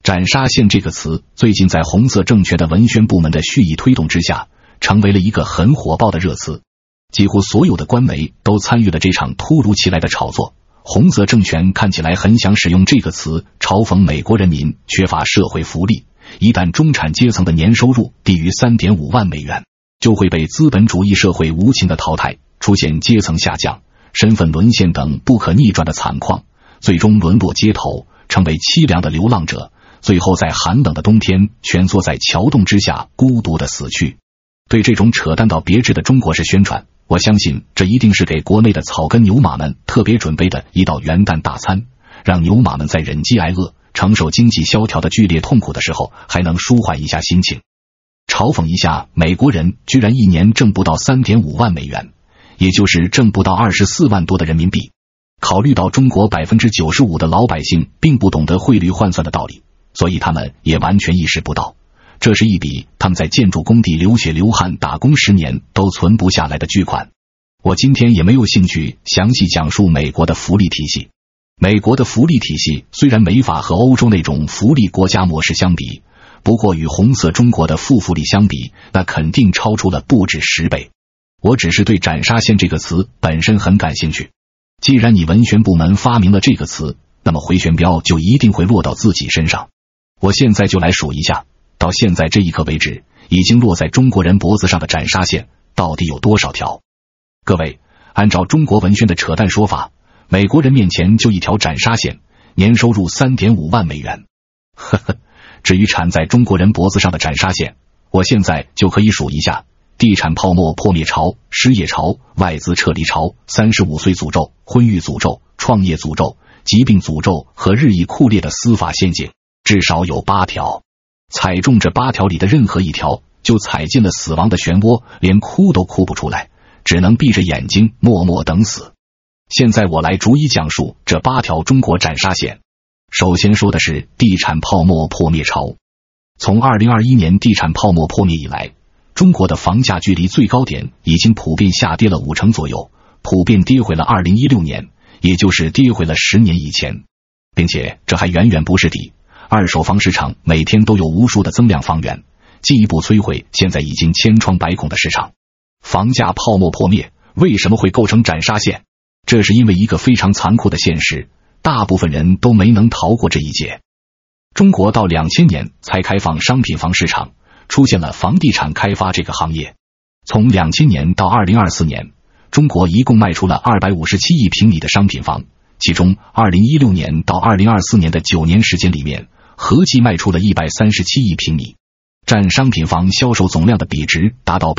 斩杀线这个词最近在红色政权的文宣部门的蓄意推动之下，成为了一个很火爆的热词。几乎所有的官媒都参与了这场突如其来的炒作。红色政权看起来很想使用这个词嘲讽美国人民缺乏社会福利，一旦中产阶层的年收入低于 3.5 万美元，就会被资本主义社会无情的淘汰，出现阶层下降、身份沦陷等不可逆转的惨况，最终沦落街头，成为凄凉的流浪者，最后在寒冷的冬天蜷缩在桥洞之下孤独的死去。对这种扯淡到别致的中国式宣传，我相信这一定是给国内的草根牛马们特别准备的一道元旦大餐，让牛马们在忍饥挨饿、承受经济萧条的剧烈痛苦的时候，还能舒缓一下心情。嘲讽一下美国人居然一年挣不到 3.5 万美元，也就是挣不到24万多的人民币。考虑到中国 95% 的老百姓并不懂得汇率换算的道理，所以他们也完全意识不到，这是一笔他们在建筑工地流血流汗打工10年都存不下来的巨款。我今天也没有兴趣详细讲述美国的福利体系。美国的福利体系虽然没法和欧洲那种福利国家模式相比，不过与红色中国的负福利相比，那肯定超出了不止10倍。我只是对斩杀线这个词本身很感兴趣。既然你文宣部门发明了这个词，那么回旋镖就一定会落到自己身上。我现在就来数一下，到现在这一刻为止，已经落在中国人脖子上的斩杀线到底有多少条？各位，按照中国文宣的扯淡说法，美国人面前就一条斩杀线，年收入 3.5 万美元。呵呵，至于缠在中国人脖子上的斩杀线，我现在就可以数一下：地产泡沫破灭潮、失业潮、外资撤离潮、35岁诅咒、婚育诅咒、创业诅咒、疾病诅咒和日益酷烈的司法陷阱，至少有8条。踩中这8条里的任何一条，就踩进了死亡的漩涡，连哭都哭不出来，只能闭着眼睛默默等死。现在我来逐一讲述这8条中国斩杀线。首先说的是地产泡沫破灭潮。从2021年地产泡沫破灭以来，中国的房价距离最高点已经普遍下跌了50%左右，普遍跌回了2016年，也就是跌回了10年以前。并且这还远远不是底，二手房市场每天都有无数的增量房源，进一步摧毁现在已经千疮百孔的市场。房价泡沫破灭为什么会构成斩杀线？这是因为一个非常残酷的现实，大部分人都没能逃过这一劫。中国到2000年才开放商品房市场，出现了房地产开发这个行业。从2000年到2024年，中国一共卖出了257亿平米的商品房，其中2016年到2024年的9年时间里面，合计卖出了137亿平米，占商品房销售总量的比值达到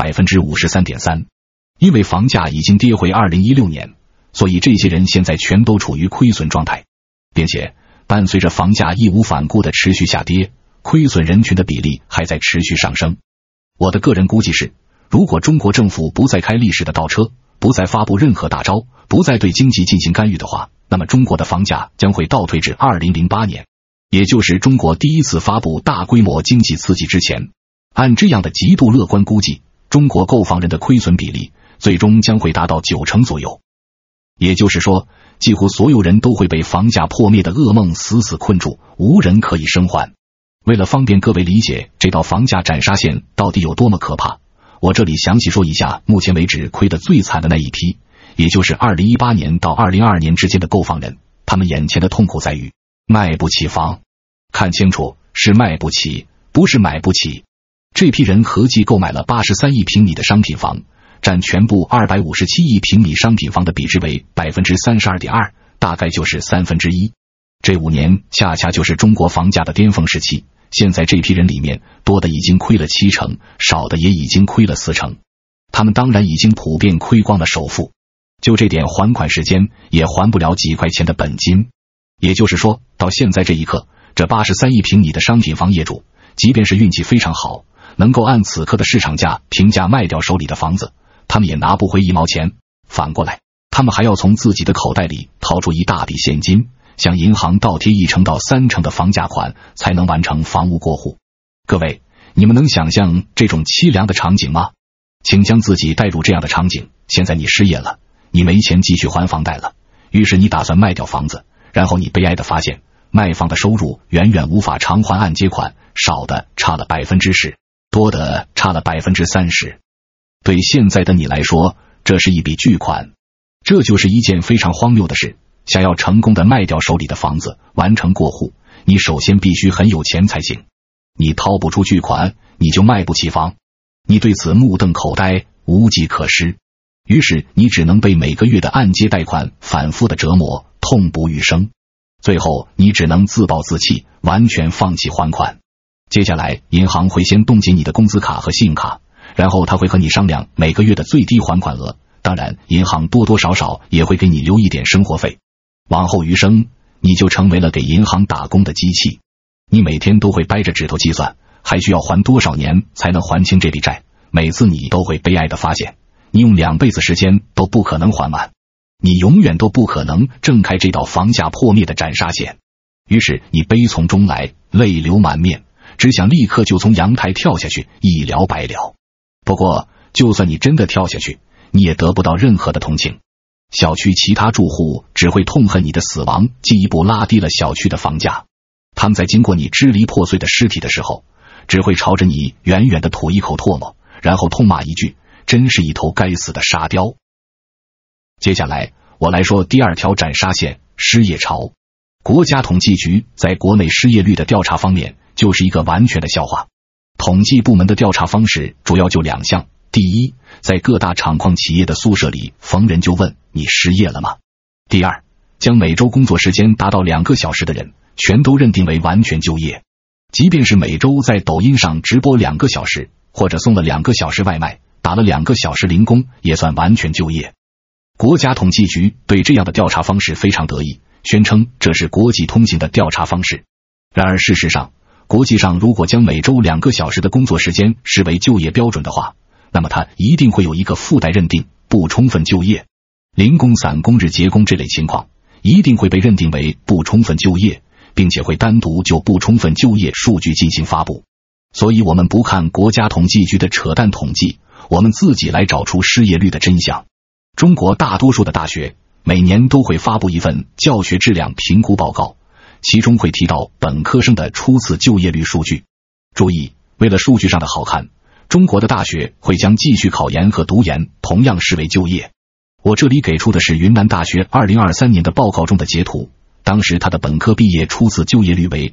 53.3%。 因为房价已经跌回2016年，所以这些人现在全都处于亏损状态，并且伴随着房价义无反顾的持续下跌，亏损人群的比例还在持续上升。我的个人估计是，如果中国政府不再开历史的倒车，不再发布任何大招，不再对经济进行干预的话，那么中国的房价将会倒退至2008年，也就是中国第一次发布大规模经济刺激之前。按这样的极度乐观估计，中国购房人的亏损比例最终将会达到90%左右。也就是说，几乎所有人都会被房价破灭的噩梦死死困住，无人可以生还。为了方便各位理解这道房价斩杀线到底有多么可怕，我这里详细说一下目前为止亏得最惨的那一批，也就是2018年到2022年之间的购房人，他们眼前的痛苦在于卖不起房。看清楚，是卖不起，不是买不起。这批人合计购买了83亿平米的商品房，占全部257亿平米商品房的比值为 32.2%， 大概就是1/3。这5年恰恰就是中国房价的巅峰时期，现在这批人里面，多的已经亏了70%，少的也已经亏了40%。他们当然已经普遍亏光了首付，就这点还款时间也还不了几块钱的本金。也就是说，到现在这一刻，这83亿平米的商品房业主，即便是运气非常好，能够按此刻的市场价平价卖掉手里的房子，他们也拿不回1毛钱。反过来，他们还要从自己的口袋里掏出一大笔现金，向银行倒贴1成到3成的房价款，才能完成房屋过户。各位，你们能想象这种凄凉的场景吗？请将自己带入这样的场景，现在你失业了，你没钱继续还房贷了，于是你打算卖掉房子，然后你悲哀地发现， 卖方的收入远远无法偿还按揭款，少的差了 10%， 多的差了 30%。 对现在的你来说，这是一笔巨款。这就是一件非常荒谬的事。想要成功的卖掉手里的房子，完成过户，你首先必须很有钱才行。你掏不出巨款，你就卖不起房。你对此目瞪口呆，无计可施。于是你只能被每个月的按揭贷款反复的折磨，痛不欲生。最后你只能自暴自弃，完全放弃还款。接下来银行会先冻结你的工资卡和信用卡，然后他会和你商量每个月的最低还款额，当然银行多多少少也会给你留一点生活费。往后余生，你就成为了给银行打工的机器。你每天都会掰着指头计算，还需要还多少年才能还清这笔债。每次你都会悲哀地发现，你用2辈子时间都不可能还完，你永远都不可能挣开这道房价破灭的斩杀线。于是你悲从中来，泪流满面，只想立刻就从阳台跳下去，一了百了。不过就算你真的跳下去，你也得不到任何的同情。小区其他住户只会痛恨你的死亡，进一步拉低了小区的房价。他们在经过你支离破碎的尸体的时候，只会朝着你远远的吐一口唾沫，然后痛骂一句：真是一头该死的沙雕。接下来我来说第二条斩杀线，失业潮。国家统计局在国内失业率的调查方面就是一个完全的笑话。统计部门的调查方式主要就2项。第一，在各大厂矿企业的宿舍里逢人就问你失业了吗？第二，将每周工作时间达到2个小时的人全都认定为完全就业。即便是每周在抖音上直播2个小时，或者送了2个小时外卖，打了2个小时零工，也算完全就业。国家统计局对这样的调查方式非常得意，宣称这是国际通行的调查方式。然而事实上，国际上如果将每周2个小时的工作时间视为就业标准的话，那么它一定会有一个附带认定，不充分就业。零工、散工、日结工这类情况一定会被认定为不充分就业，并且会单独就不充分就业数据进行发布。所以我们不看国家统计局的扯淡统计，我们自己来找出失业率的真相。中国大多数的大学每年都会发布一份教学质量评估报告，其中会提到本科生的初次就业率数据。注意，为了数据上的好看，中国的大学会将继续考研和读研同样视为就业。我这里给出的是云南大学2023年的报告中的截图，当时他的本科毕业初次就业率为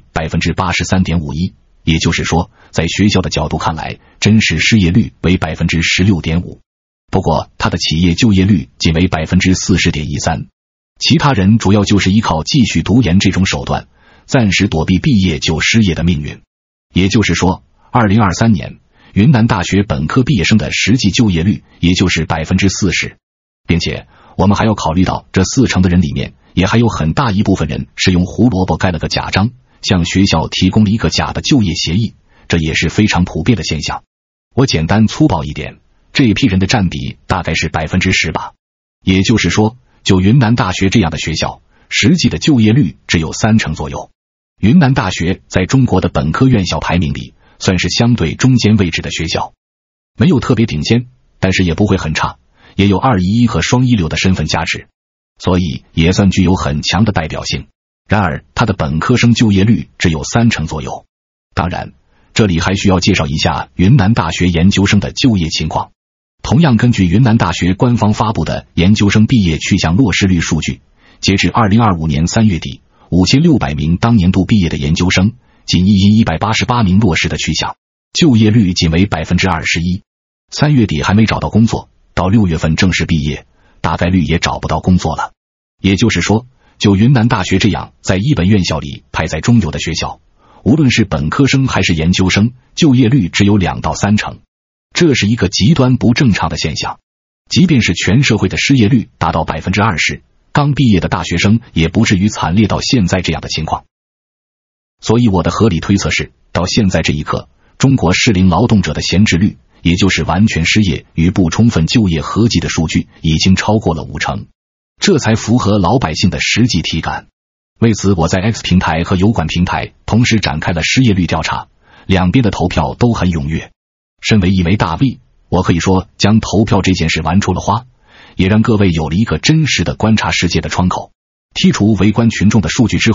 83.51%， 也就是说，在学校的角度看来，真实失业率为 16.5%。 不过他的企业就业率仅为 40.13%。 其他人主要就是依靠继续读研这种手段，暂时躲避毕业就失业的命运。也就是说，2023年云南大学本科毕业生的实际就业率也就是 40%， 并且我们还要考虑到这40%的人里面也还有很大一部分人是用胡萝卜盖了个假章，向学校提供了一个假的就业协议，这也是非常普遍的现象。我简单粗暴一点，这一批人的占比大概是 10%吧。也就是说，就云南大学这样的学校，实际的就业率只有30%左右。云南大学在中国的本科院校排名里算是相对中间位置的学校，没有特别顶尖，但是也不会很差，也有211和双一流的身份加持，所以也算具有很强的代表性。然而它的本科生就业率只有30%左右。当然这里还需要介绍一下云南大学研究生的就业情况。同样根据云南大学官方发布的研究生毕业去向落实率数据，截至2025年3月底，5600名当年度毕业的研究生，仅188名落实的去向，就业率仅为 21%。 3月底还没找到工作，到6月份正式毕业，大概率也找不到工作了。也就是说，就云南大学这样在一本院校里排在中游的学校，无论是本科生还是研究生，就业率只有2到3%，这是一个极端不正常的现象。即便是全社会的失业率达到 20%， 刚毕业的大学生也不至于惨烈到现在这样的情况。所以我的合理推测是，到现在这一刻，中国适龄劳动者的闲置率，也就是完全失业与不充分就业合计的数据，已经超过了50%，这才符合老百姓的实际体感。为此，我在 X 平台和油管平台同时展开了失业率调查，两边的投票都很踊跃。身为一枚大 V， 我可以说将投票这件事玩出了花，也让各位有了一个真实的观察世界的窗口。剔除围观群众的数据之后，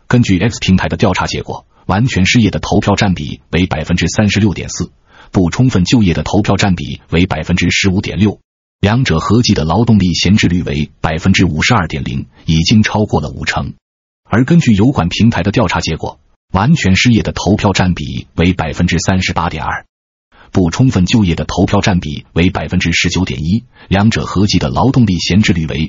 根据 X 平台的调查结果，完全失业的投票占比为 36.4%， 不充分就业的投票占比为 15.6%， 两者合计的劳动力闲置率为 52.0%， 已经超过了50%。而根据油管平台的调查结果，完全失业的投票占比为 38.2%， 不充分就业的投票占比为 19.1%， 两者合计的劳动力闲置率为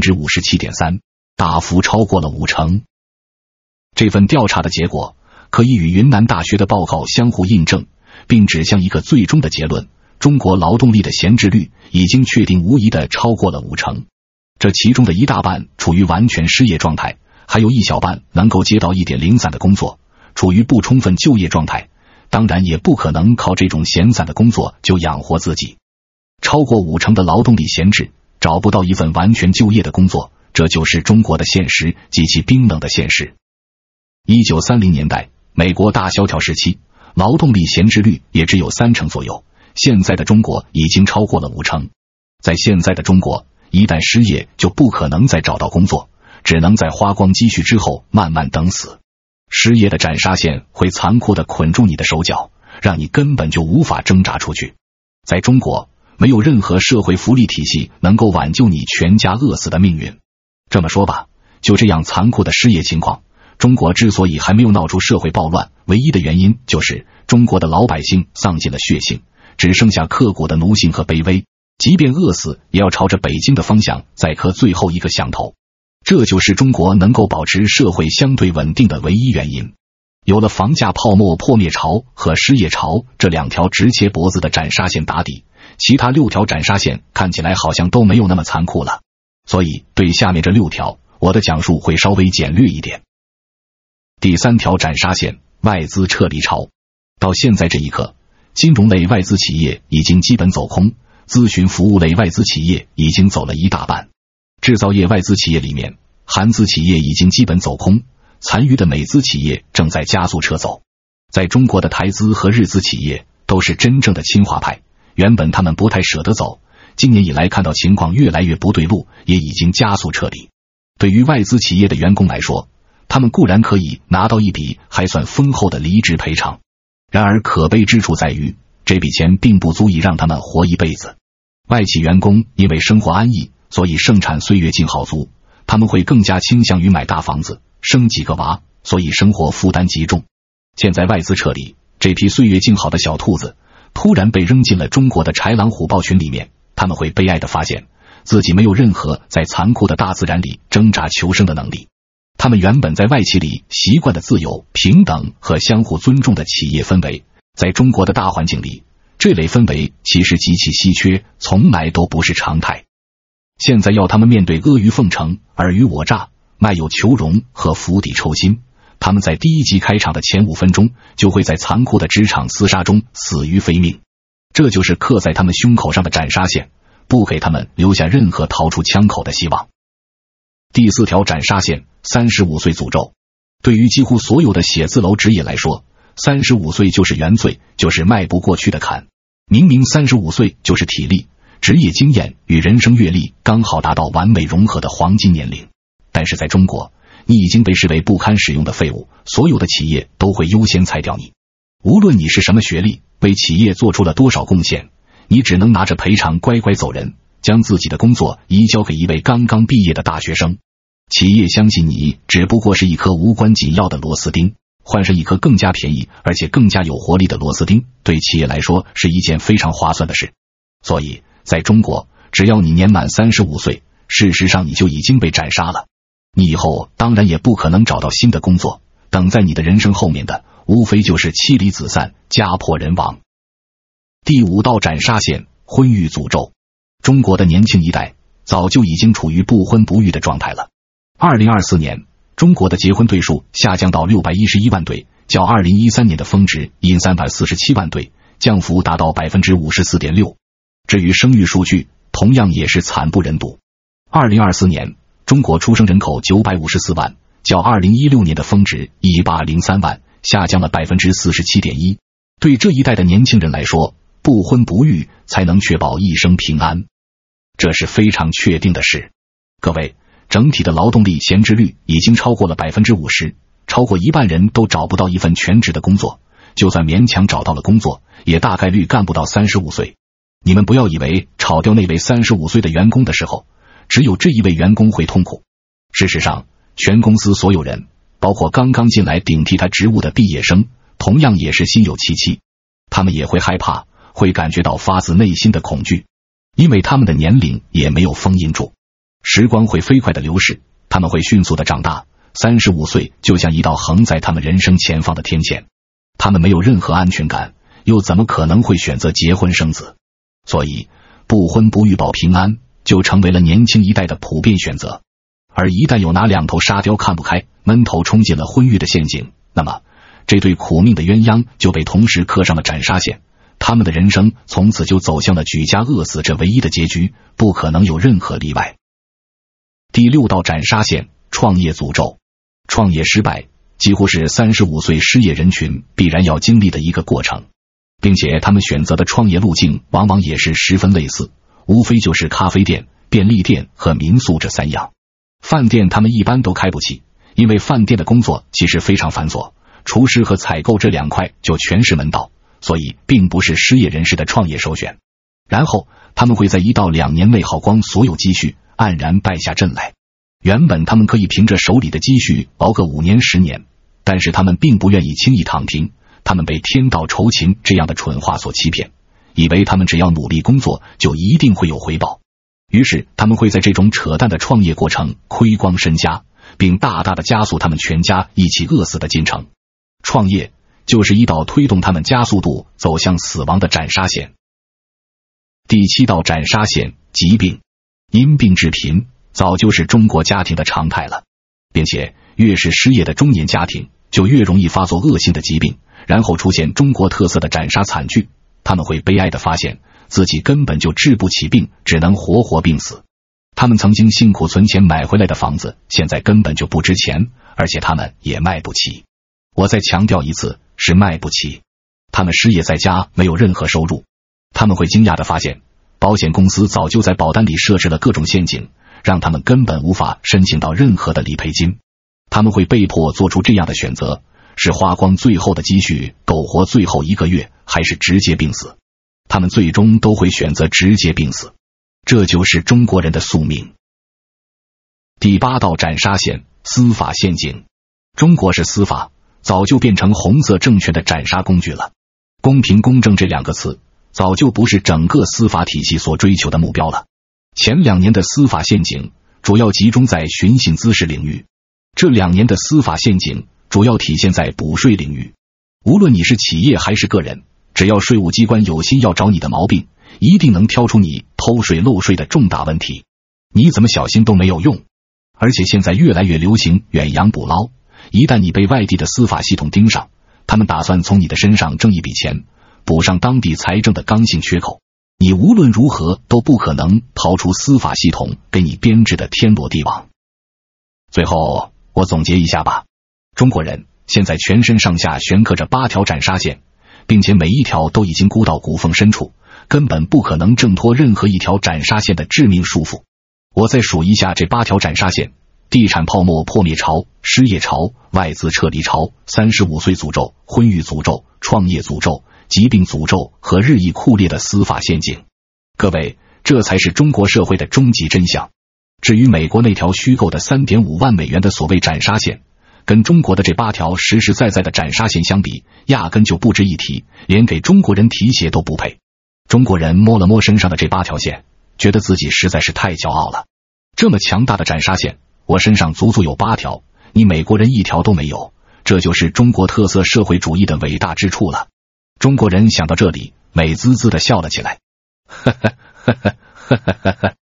57.3%， 大幅超过了50%。这份调查的结果可以与云南大学的报告相互印证，并指向一个最终的结论：中国劳动力的闲置率已经确定无疑地超过了50%。这其中的一大半处于完全失业状态，还有一小半能够接到一点零散的工作，处于不充分就业状态，当然也不可能靠这种闲散的工作就养活自己。超过50%的劳动力闲置，找不到一份完全就业的工作，这就是中国的现实及其冰冷的现实。1930年代美国大萧条时期，劳动力闲置率也只有30%左右，现在的中国已经超过了50%。在现在的中国，一旦失业就不可能再找到工作，只能在花光积蓄之后慢慢等死。失业的斩杀线会残酷地捆住你的手脚，让你根本就无法挣扎出去。在中国，没有任何社会福利体系能够挽救你全家饿死的命运。这么说吧，就这样残酷的失业情况，中国之所以还没有闹出社会暴乱，唯一的原因就是中国的老百姓丧尽了血性，只剩下刻骨的奴性和卑微，即便饿死也要朝着北京的方向再磕最后一个响头。这就是中国能够保持社会相对稳定的唯一原因。有了房价泡沫破灭潮和失业潮这两条直切脖子的斩杀线打底，其他6条斩杀线看起来好像都没有那么残酷了。所以对下面这6条，我的讲述会稍微简略一点。第3条斩杀线，外资撤离潮。到现在这一刻，金融类外资企业已经基本走空，咨询服务类外资企业已经走了一大半。制造业外资企业里面，韩资企业已经基本走空，残余的美资企业正在加速撤走。在中国的台资和日资企业都是真正的亲华派，原本他们不太舍得走，今年以来看到情况越来越不对路，也已经加速撤离。对于外资企业的员工来说，他们固然可以拿到一笔还算丰厚的离职赔偿，然而可悲之处在于，这笔钱并不足以让他们活一辈子。外企员工因为生活安逸，所以生产岁月静好足，他们会更加倾向于买大房子，生几个娃，所以生活负担极重。现在外资撤离，这批岁月静好的小兔子突然被扔进了中国的豺狼虎豹群里面，他们会悲哀地发现自己没有任何在残酷的大自然里挣扎求生的能力。他们原本在外企里习惯的自由、平等和相互尊重的企业氛围，在中国的大环境里，这类氛围其实极其稀缺，从来都不是常态。现在要他们面对阿谀奉承、尔虞我诈、卖友求荣和釜底抽薪，他们在第1集开场的前5分钟就会在残酷的职场厮杀中死于非命。这就是刻在他们胸口上的斩杀线，不给他们留下任何逃出枪口的希望。第4条斩杀线，35岁诅咒。对于几乎所有的写字楼职业来说，35岁就是原罪，就是迈不过去的坎。明明35岁就是体力、职业经验与人生阅历刚好达到完美融合的黄金年龄，但是在中国，你已经被视为不堪使用的废物，所有的企业都会优先裁掉你。无论你是什么学历，为企业做出了多少贡献，你只能拿着赔偿乖乖走人，将自己的工作移交给一位刚刚毕业的大学生。企业相信你只不过是一颗无关紧要的螺丝钉，换上一颗更加便宜而且更加有活力的螺丝钉，对企业来说是一件非常划算的事。所以在中国，只要你年满35岁，事实上你就已经被斩杀了。你以后当然也不可能找到新的工作，等在你的人生后面的无非就是妻离子散、家破人亡。第5道斩杀线，婚育诅咒。中国的年轻一代早就已经处于不婚不育的状态了。2024年，中国的结婚对数下降到611万对，较2013年的峰值因347万对，降幅达到 54.6%。至于生育数据，同样也是惨不忍睹。2024年，中国出生人口954万，较2016年的峰值1803万，下降了 47.1%。对这一代的年轻人来说，不婚不育才能确保一生平安，这是非常确定的事。各位，整体的劳动力闲置率已经超过了 50%， 超过一半人都找不到一份全职的工作，就算勉强找到了工作，也大概率干不到35岁。你们不要以为炒掉那位35岁的员工的时候，只有这一位员工会痛苦。事实上，全公司所有人，包括刚刚进来顶替他职务的毕业生，同样也是心有戚戚。他们也会害怕，会感觉到发自内心的恐惧，因为他们的年龄也没有封印住。时光会飞快的流逝，他们会迅速的长大，35岁就像一道横在他们人生前方的天堑。他们没有任何安全感，又怎么可能会选择结婚生子？所以不婚不育保平安就成为了年轻一代的普遍选择。而一旦有哪两头沙雕看不开，闷头冲进了婚育的陷阱，那么这对苦命的鸳鸯就被同时刻上了斩杀线，他们的人生从此就走向了举家饿死这唯一的结局，不可能有任何例外。第6道斩杀线，创业诅咒。创业失败几乎是35岁失业人群必然要经历的一个过程，并且他们选择的创业路径往往也是十分类似，无非就是咖啡店、便利店和民宿这3样。饭店他们一般都开不起，因为饭店的工作其实非常繁琐，厨师和采购这2块就全是门道，所以并不是失业人士的创业首选。然后他们会在1到2年内耗光所有积蓄，黯然败下阵来。原本他们可以凭着手里的积蓄熬个5年10年，但是他们并不愿意轻易躺平，他们被天道酬勤这样的蠢话所欺骗，以为他们只要努力工作就一定会有回报。于是他们会在这种扯淡的创业过程亏光身家，并大大的加速他们全家一起饿死的进程。创业就是一道推动他们加速度走向死亡的斩杀线。第7道斩杀线，疾病。因病致贫早就是中国家庭的常态了，并且越是失业的中年家庭就越容易发作恶性的疾病，然后出现中国特色的斩杀惨剧。他们会悲哀地发现自己根本就治不起病，只能活活病死。他们曾经辛苦存钱买回来的房子现在根本就不值钱，而且他们也卖不起。我再强调一次，是卖不起。他们失业在家，没有任何收入。他们会惊讶地发现，保险公司早就在保单里设置了各种陷阱，让他们根本无法申请到任何的理赔金。他们会被迫做出这样的选择，是花光最后的积蓄苟活最后1个月，还是直接病死？他们最终都会选择直接病死，这就是中国人的宿命。第8道斩杀线，司法陷阱。中国式司法早就变成红色政权的斩杀工具了。公平公正这2个词早就不是整个司法体系所追求的目标了。前2年的司法陷阱主要集中在寻衅滋事领域，这2年的司法陷阱主要体现在补税领域。无论你是企业还是个人，只要税务机关有心要找你的毛病，一定能挑出你偷税漏税的重大问题，你怎么小心都没有用。而且现在越来越流行远洋捕捞，一旦你被外地的司法系统盯上，他们打算从你的身上挣一笔钱，补上当地财政的刚性缺口，你无论如何都不可能逃出司法系统给你编织的天罗地网。最后我总结一下吧，中国人现在全身上下悬刻着8条斩杀线，并且每一条都已经箍到骨缝深处，根本不可能挣脱任何一条斩杀线的致命束缚。我再数一下这8条斩杀线：地产泡沫破灭潮、失业潮、外资撤离潮、35岁诅咒、婚育诅咒、创业诅咒、疾病诅咒和日益酷烈的司法陷阱。各位，这才是中国社会的终极真相。至于美国那条虚构的 3.5 万美元的所谓斩杀线，跟中国的这8条实实在在的斩杀线相比，压根就不值一提，连给中国人提鞋都不配。中国人摸了摸身上的这8条线，觉得自己实在是太骄傲了。这么强大的斩杀线，我身上足足有8条，你美国人1条都没有，这就是中国特色社会主义的伟大之处了。中国人想到这里，美滋滋地笑了起来，呵呵呵呵呵呵呵呵。